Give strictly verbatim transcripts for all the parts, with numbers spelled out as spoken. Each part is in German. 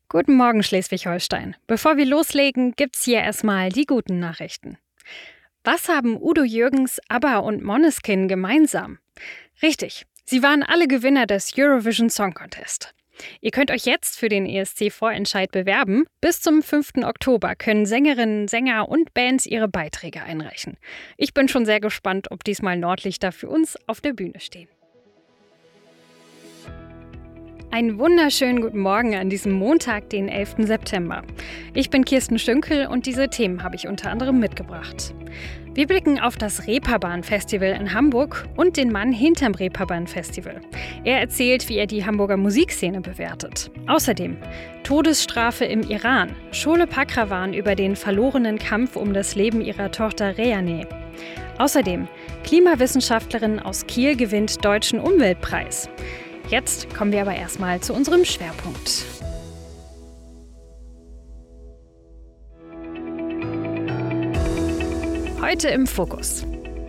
Guten Morgen, Schleswig-Holstein. Bevor wir loslegen, gibt's hier erstmal die guten Nachrichten. Was haben Udo Jürgens, ABBA und Måneskin gemeinsam? Richtig, sie waren alle Gewinner des Eurovision Song Contest. Ihr könnt euch jetzt für den E S C-Vorentscheid bewerben. Bis zum fünften Oktober können Sängerinnen, Sänger und Bands ihre Beiträge einreichen. Ich bin schon sehr gespannt, ob diesmal Nordlichter für uns auf der Bühne stehen. Einen wunderschönen guten Morgen an diesem Montag, den elften September. Ich bin Kirsten Stünkel und diese Themen habe ich unter anderem mitgebracht. Wir blicken auf das Reeperbahn-Festival in Hamburg und den Mann hinterm Reeperbahn-Festival. Er erzählt, wie er die Hamburger Musikszene bewertet. Außerdem Todesstrafe im Iran. Sholeh Pakrawan über den verlorenen Kampf um das Leben ihrer Tochter Rehaneh. Außerdem Klimawissenschaftlerin aus Kiel gewinnt Deutschen Umweltpreis. Jetzt kommen wir aber erstmal zu unserem Schwerpunkt. Heute im Fokus.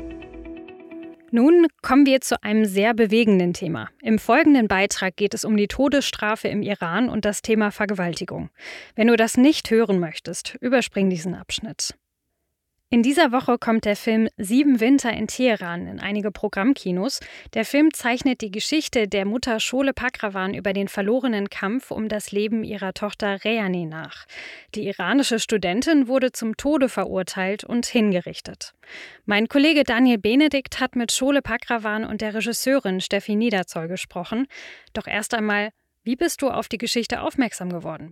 Nun kommen wir zu einem sehr bewegenden Thema. Im folgenden Beitrag geht es um die Todesstrafe im Iran und das Thema Vergewaltigung. Wenn du das nicht hören möchtest, überspring diesen Abschnitt. In dieser Woche kommt der Film Sieben Winter in Teheran in einige Programmkinos. Der Film zeichnet die Geschichte der Mutter Sholeh Pakrawan über den verlorenen Kampf um das Leben ihrer Tochter Rehaneh nach. Die iranische Studentin wurde zum Tode verurteilt und hingerichtet. Mein Kollege Daniel Benedikt hat mit Sholeh Pakrawan und der Regisseurin Steffi Niederzoll gesprochen. Doch erst einmal, wie bist du auf die Geschichte aufmerksam geworden?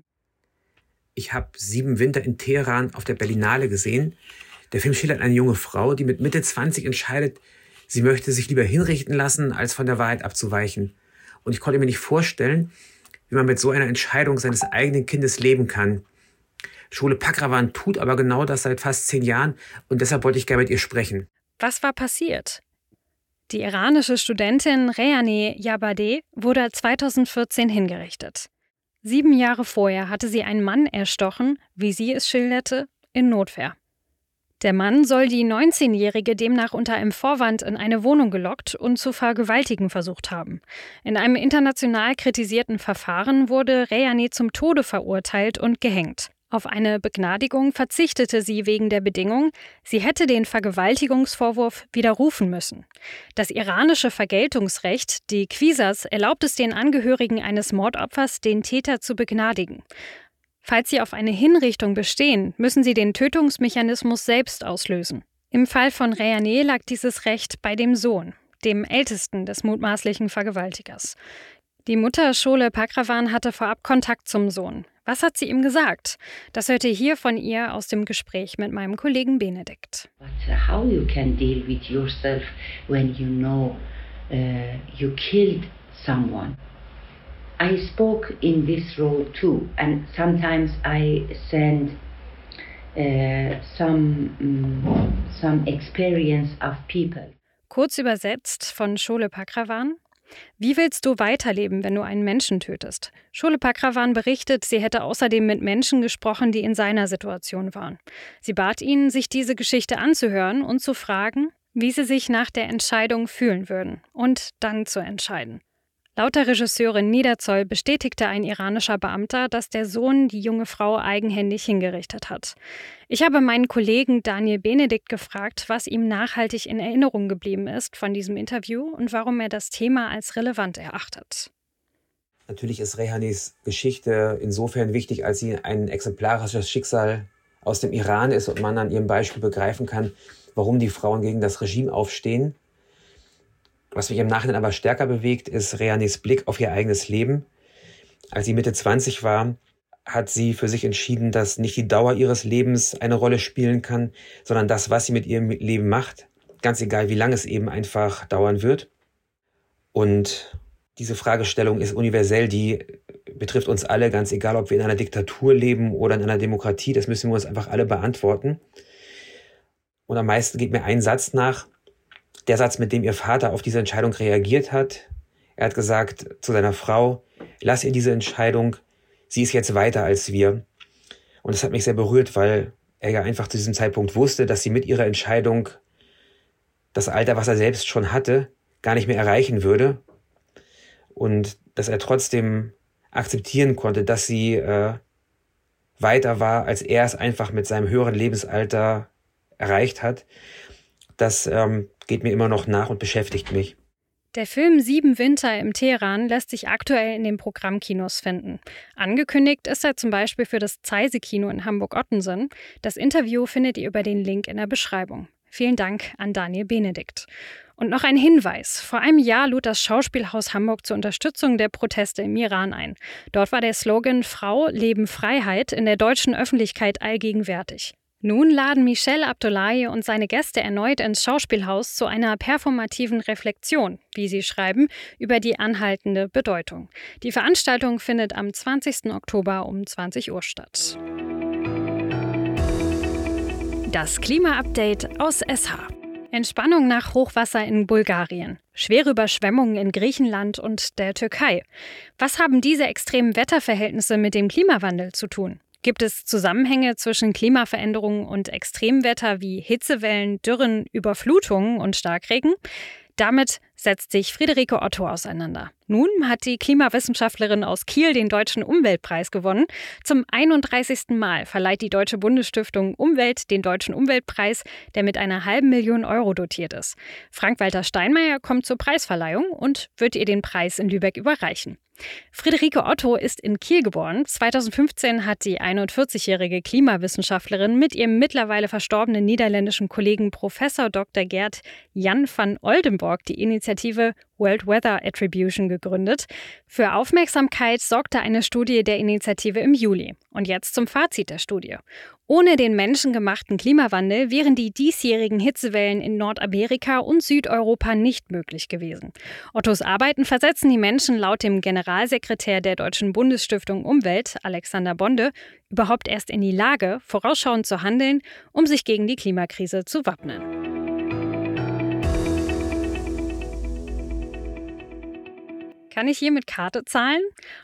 Ich habe Sieben Winter in Teheran auf der Berlinale gesehen. Der Film schildert eine junge Frau, die mit Mitte zwanzig entscheidet, sie möchte sich lieber hinrichten lassen, als von der Wahrheit abzuweichen. Und ich konnte mir nicht vorstellen, wie man mit so einer Entscheidung seines eigenen Kindes leben kann. Sholeh Pakrawan tut aber genau das seit fast zehn Jahren und deshalb wollte ich gerne mit ihr sprechen. Was war passiert? Die iranische Studentin Rehaneh Jabadeh wurde zweitausendvierzehn hingerichtet. Sieben Jahre vorher hatte sie einen Mann erstochen, wie sie es schilderte, in Notwehr. Der Mann soll die neunzehnjährige demnach unter einem Vorwand in eine Wohnung gelockt und zu vergewaltigen versucht haben. In einem international kritisierten Verfahren wurde Rehaneh zum Tode verurteilt und gehängt. Auf eine Begnadigung verzichtete sie wegen der Bedingung, sie hätte den Vergewaltigungsvorwurf widerrufen müssen. Das iranische Vergeltungsrecht, die Qisas, erlaubt es den Angehörigen eines Mordopfers, den Täter zu begnadigen. Falls sie auf eine Hinrichtung bestehen, müssen sie den Tötungsmechanismus selbst auslösen. Im Fall von Rehaneh lag dieses Recht bei dem Sohn, dem ältesten des mutmaßlichen Vergewaltigers. Die Mutter Sholeh Pakrawan hatte vorab Kontakt zum Sohn. Was hat sie ihm gesagt? Das hört ihr hier von ihr aus dem Gespräch mit meinem Kollegen Benedikt. But how you can deal with yourself when you know uh, you killed someone? I spoke in this role too, and sometimes I send uh, some um, some experience of people. Kurz übersetzt von Sholeh Pakrawan: Wie willst du weiterleben, wenn du einen Menschen tötest? Sholeh Pakrawan berichtet, sie hätte außerdem mit Menschen gesprochen, die in seiner Situation waren. Sie bat ihn, sich diese Geschichte anzuhören und zu fragen, wie sie sich nach der Entscheidung fühlen würden und dann zu entscheiden. Laut der Regisseurin Niederzoll bestätigte ein iranischer Beamter, dass der Sohn die junge Frau eigenhändig hingerichtet hat. Ich habe meinen Kollegen Daniel Benedikt gefragt, was ihm nachhaltig in Erinnerung geblieben ist von diesem Interview und warum er das Thema als relevant erachtet. Natürlich ist Rehanees Geschichte insofern wichtig, als sie ein exemplarisches Schicksal aus dem Iran ist und man an ihrem Beispiel begreifen kann, warum die Frauen gegen das Regime aufstehen. Was mich im Nachhinein aber stärker bewegt, ist Rehanees Blick auf ihr eigenes Leben. Als sie Mitte zwanzig war, hat sie für sich entschieden, dass nicht die Dauer ihres Lebens eine Rolle spielen kann, sondern das, was sie mit ihrem Leben macht. Ganz egal, wie lange es eben einfach dauern wird. Und diese Fragestellung ist universell, die betrifft uns alle, ganz egal, ob wir in einer Diktatur leben oder in einer Demokratie. Das müssen wir uns einfach alle beantworten. Und am meisten geht mir ein Satz nach, der Satz, mit dem ihr Vater auf diese Entscheidung reagiert hat. Er hat gesagt zu seiner Frau, lass ihr diese Entscheidung, sie ist jetzt weiter als wir. Und das hat mich sehr berührt, weil er ja einfach zu diesem Zeitpunkt wusste, dass sie mit ihrer Entscheidung das Alter, was er selbst schon hatte, gar nicht mehr erreichen würde. Und dass er trotzdem akzeptieren konnte, dass sie äh, weiter war, als er es einfach mit seinem höheren Lebensalter erreicht hat. Das ähm, geht mir immer noch nach und beschäftigt mich. Der Film Sieben Winter im Teheran lässt sich aktuell in den Programmkinos finden. Angekündigt ist er zum Beispiel für das Zeise-Kino in Hamburg-Ottensen. Das Interview findet ihr über den Link in der Beschreibung. Vielen Dank an Daniel Benedikt. Und noch ein Hinweis. Vor einem Jahr lud das Schauspielhaus Hamburg zur Unterstützung der Proteste im Iran ein. Dort war der Slogan Frau, Leben, Freiheit in der deutschen Öffentlichkeit allgegenwärtig. Nun laden Michel Abdullahi und seine Gäste erneut ins Schauspielhaus zu einer performativen Reflexion, wie sie schreiben, über die anhaltende Bedeutung. Die Veranstaltung findet am zwanzigsten Oktober um zwanzig Uhr statt. Das Klima-Update aus S H. Entspannung nach Hochwasser in Bulgarien, schwere Überschwemmungen in Griechenland und der Türkei. Was haben diese extremen Wetterverhältnisse mit dem Klimawandel zu tun? Gibt es Zusammenhänge zwischen Klimaveränderungen und Extremwetter wie Hitzewellen, Dürren, Überflutungen und Starkregen? Damit setzt sich Friederike Otto auseinander. Nun hat die Klimawissenschaftlerin aus Kiel den Deutschen Umweltpreis gewonnen. Zum einunddreißigsten Mal verleiht die Deutsche Bundesstiftung Umwelt den Deutschen Umweltpreis, der mit einer halben Million Euro dotiert ist. Frank-Walter Steinmeier kommt zur Preisverleihung und wird ihr den Preis in Lübeck überreichen. Friederike Otto ist in Kiel geboren. zweitausendfünfzehn hat die einundvierzigjährige Klimawissenschaftlerin mit ihrem mittlerweile verstorbenen niederländischen Kollegen Professor Doktor Gert Jan van Oldenborg die Initiative World Weather Attribution gegründet. Für Aufmerksamkeit sorgte eine Studie der Initiative im Juli. Und jetzt zum Fazit der Studie. Ohne den menschengemachten Klimawandel wären die diesjährigen Hitzewellen in Nordamerika und Südeuropa nicht möglich gewesen. Ottos Arbeiten versetzen die Menschen laut dem Generalsekretär der Deutschen Bundesstiftung Umwelt, Alexander Bonde, überhaupt erst in die Lage, vorausschauend zu handeln, um sich gegen die Klimakrise zu wappnen. Kann ich hier mit Karte zahlen?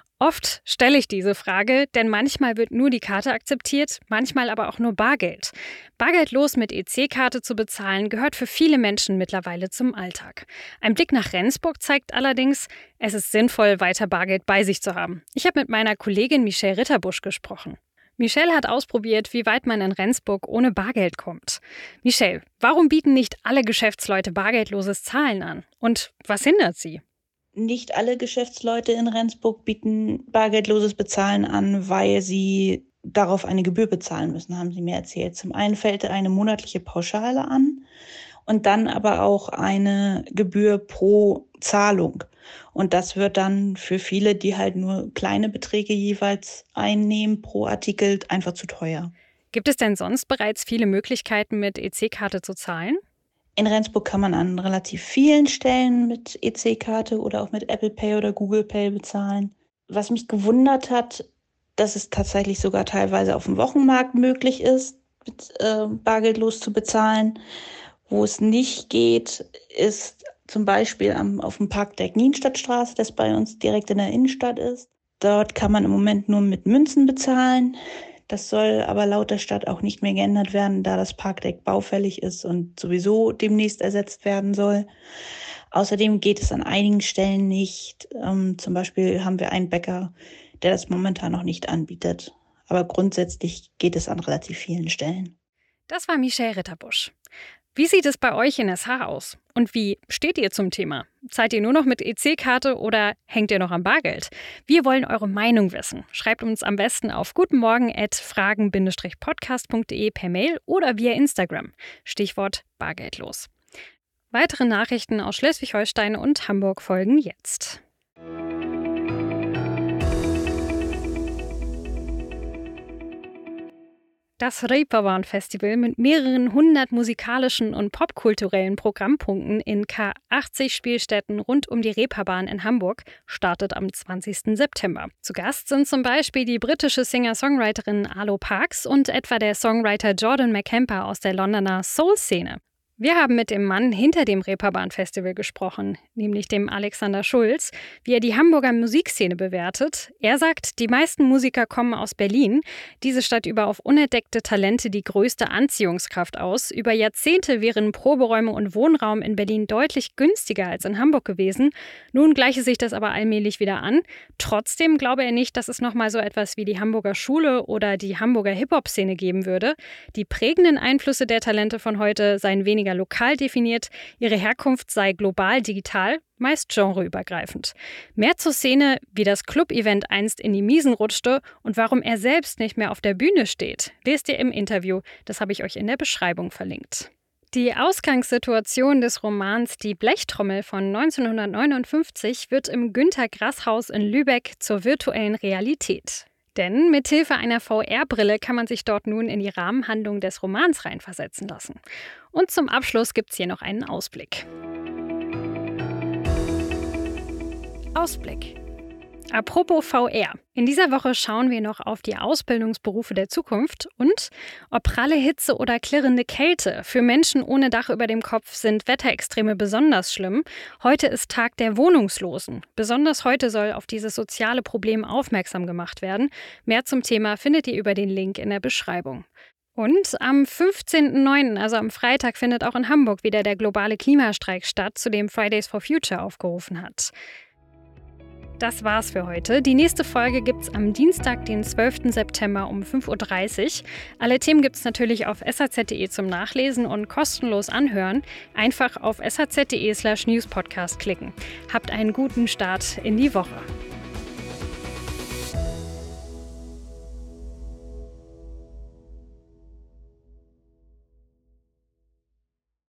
Oft stelle ich diese Frage, denn manchmal wird nur die Karte akzeptiert, manchmal aber auch nur Bargeld. Bargeldlos mit E C-Karte zu bezahlen, gehört für viele Menschen mittlerweile zum Alltag. Ein Blick nach Rendsburg zeigt allerdings, es ist sinnvoll, weiter Bargeld bei sich zu haben. Ich habe mit meiner Kollegin Michelle Ritterbusch gesprochen. Michelle hat ausprobiert, wie weit man in Rendsburg ohne Bargeld kommt. Michelle, warum bieten nicht alle Geschäftsleute bargeldloses Zahlen an? Und was hindert sie? Nicht alle Geschäftsleute in Rendsburg bieten bargeldloses Bezahlen an, weil sie darauf eine Gebühr bezahlen müssen, haben sie mir erzählt. Zum einen fällt eine monatliche Pauschale an und dann aber auch eine Gebühr pro Zahlung. Und das wird dann für viele, die halt nur kleine Beträge jeweils einnehmen pro Artikel, einfach zu teuer. Gibt es denn sonst bereits viele Möglichkeiten, mit E C-Karte zu zahlen? In Rendsburg kann man an relativ vielen Stellen mit E C-Karte oder auch mit Apple Pay oder Google Pay bezahlen. Was mich gewundert hat, dass es tatsächlich sogar teilweise auf dem Wochenmarkt möglich ist, mit äh, bargeldlos zu bezahlen. Wo es nicht geht, ist zum Beispiel am, auf dem Parkdeck Nienstadtstraße, das bei uns direkt in der Innenstadt ist. Dort kann man im Moment nur mit Münzen bezahlen. Das soll aber laut der Stadt auch nicht mehr geändert werden, da das Parkdeck baufällig ist und sowieso demnächst ersetzt werden soll. Außerdem geht es an einigen Stellen nicht. Ähm, zum Beispiel haben wir einen Bäcker, der das momentan noch nicht anbietet. Aber grundsätzlich geht es an relativ vielen Stellen. Das war Michelle Ritterbusch. Wie sieht es bei euch in S H aus? Und wie steht ihr zum Thema? Zahlt ihr nur noch mit E C-Karte oder hängt ihr noch am Bargeld? Wir wollen eure Meinung wissen. Schreibt uns am besten auf gutenmorgen at fragen Bindestrich podcast punkt de per Mail oder via Instagram. Stichwort bargeldlos. Weitere Nachrichten aus Schleswig-Holstein und Hamburg folgen jetzt. Das Reeperbahn Festival mit mehreren hundert musikalischen und popkulturellen Programmpunkten in K achtzig Spielstätten rund um die Reeperbahn in Hamburg startet am zwanzigsten September. Zu Gast sind zum Beispiel die britische Singer-Songwriterin Arlo Parks und etwa der Songwriter Jordan McKemper aus der Londoner Soul-Szene. Wir haben mit dem Mann hinter dem Reeperbahn-Festival gesprochen, nämlich dem Alexander Schulz, wie er die Hamburger Musikszene bewertet. Er sagt, die meisten Musiker kommen aus Berlin. Diese Stadt übe auf unentdeckte Talente die größte Anziehungskraft aus. Über Jahrzehnte wären Proberäume und Wohnraum in Berlin deutlich günstiger als in Hamburg gewesen. Nun gleiche sich das aber allmählich wieder an. Trotzdem glaube er nicht, dass es nochmal so etwas wie die Hamburger Schule oder die Hamburger Hip-Hop-Szene geben würde. Die prägenden Einflüsse der Talente von heute seien weniger lokal definiert, ihre Herkunft sei global digital, meist genreübergreifend. Mehr zur Szene, wie das Club-Event einst in die Miesen rutschte und warum er selbst nicht mehr auf der Bühne steht, lest ihr im Interview, das habe ich euch in der Beschreibung verlinkt. Die Ausgangssituation des Romans Die Blechtrommel von neunzehnhundertneunundfünfzig wird im Günter-Grass-Haus in Lübeck zur virtuellen Realität. Denn mithilfe einer V R-Brille kann man sich dort nun in die Rahmenhandlung des Romans reinversetzen lassen. Und zum Abschluss gibt's hier noch einen Ausblick. Ausblick. Apropos V R. In dieser Woche schauen wir noch auf die Ausbildungsberufe der Zukunft und ob pralle Hitze oder klirrende Kälte. Für Menschen ohne Dach über dem Kopf sind Wetterextreme besonders schlimm. Heute ist Tag der Wohnungslosen. Besonders heute soll auf dieses soziale Problem aufmerksam gemacht werden. Mehr zum Thema findet ihr über den Link in der Beschreibung. Und am fünfzehnten neunten, also am Freitag, findet auch in Hamburg wieder der globale Klimastreik statt, zu dem Fridays for Future aufgerufen hat. Das war's für heute. Die nächste Folge gibt's am Dienstag, den zwölften September um fünf Uhr dreißig. Alle Themen gibt's natürlich auf s h z punkt d e zum Nachlesen und kostenlos anhören. Einfach auf s h z punkt d e slash newspodcast klicken. Habt einen guten Start in die Woche.